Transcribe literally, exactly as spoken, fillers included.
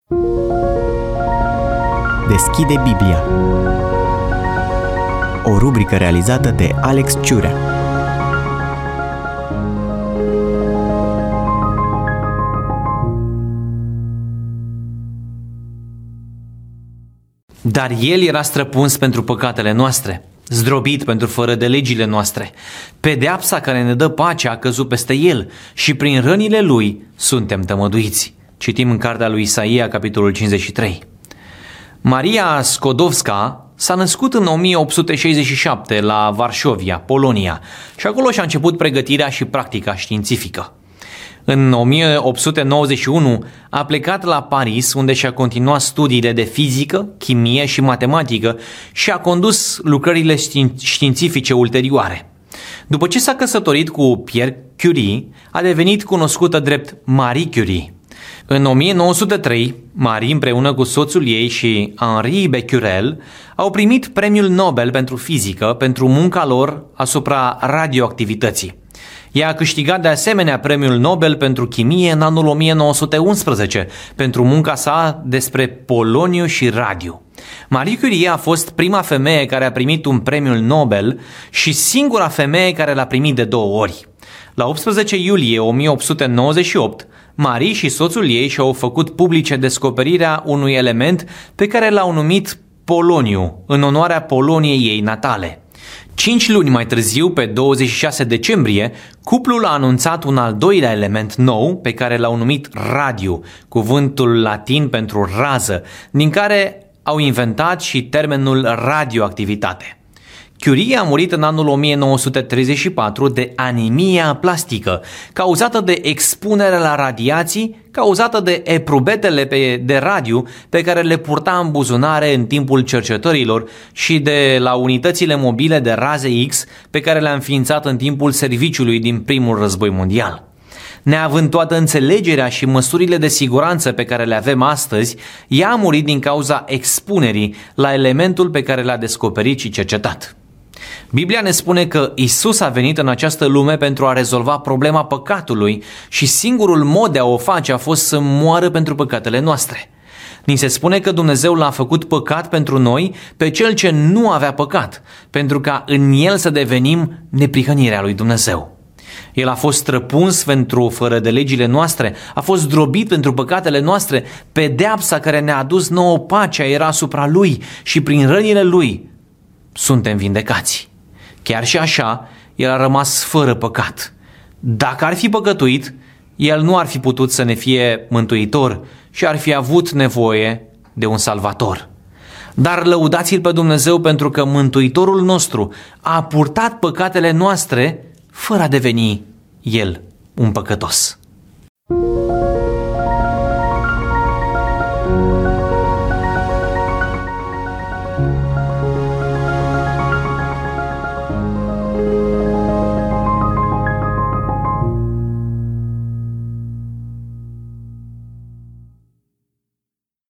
Deschide Biblia. O rubrică realizată de Alex Ciurea. Dar El era străpuns pentru păcatele noastre, zdrobit pentru fără de legile noastre. Pedeapsa care ne dă pacea a căzut peste El și prin rănile Lui suntem tămăduiți. Citim în cartea lui Isaia, capitolul cincizeci și trei. Maria Skodowska s-a născut în o mie opt sute șaizeci și șapte la Varșovia, Polonia, și acolo și-a început pregătirea și practica științifică. În o mie opt sute nouăzeci și unu a plecat la Paris, unde și-a continuat studiile de fizică, chimie și matematică și a condus lucrările științifice ulterioare. După ce s-a căsătorit cu Pierre Curie, a devenit cunoscută drept Marie Curie. În o mie nouă sute trei, Marie împreună cu soțul ei și Henri Becquerel au primit premiul Nobel pentru fizică pentru munca lor asupra radioactivității. Ea a câștigat de asemenea premiul Nobel pentru chimie în anul o mie nouă sute unsprezece pentru munca sa despre poloniu și radiu. Marie Curie a fost prima femeie care a primit un premiu Nobel și singura femeie care l-a primit de două ori. La optsprezece iulie o mie opt sute nouăzeci și opt, Marie și soțul ei și-au făcut publice descoperirea unui element pe care l-au numit poloniu, în onoarea Poloniei ei natale. Cinci luni mai târziu, pe douăzeci și șase decembrie, cuplul a anunțat un al doilea element nou pe care l-au numit radiu, cuvântul latin pentru rază, din care au inventat și termenul radioactivitate. Curie a murit în anul o mie nouă sute treizeci și patru de anemia plastică, cauzată de expunerea la radiații, cauzată de eprubetele pe, de radiu pe care le purta în buzunare în timpul cercetărilor și de la unitățile mobile de raze X pe care le-a înființat în timpul serviciului din primul război mondial. Neavând toată înțelegerea și măsurile de siguranță pe care le avem astăzi, ea a murit din cauza expunerii la elementul pe care l-a descoperit și cercetat. Biblia ne spune că Isus a venit în această lume pentru a rezolva problema păcatului și singurul mod de a o face a fost să moară pentru păcatele noastre. Ni se spune că Dumnezeu l-a făcut păcat pentru noi, pe cel ce nu avea păcat, pentru ca în el să devenim neprihănirea lui Dumnezeu. El a fost străpuns pentru fără de legile noastre, a fost zdrobit pentru păcatele noastre, pedeapsa care ne-a adus nouă pacea era asupra lui și prin rănile lui suntem vindecați. Chiar și așa, el a rămas fără păcat. Dacă ar fi păcătuit, el nu ar fi putut să ne fie mântuitor și ar fi avut nevoie de un salvator. Dar lăudați-l pe Dumnezeu pentru că Mântuitorul nostru a purtat păcatele noastre fără a deveni el un păcătos.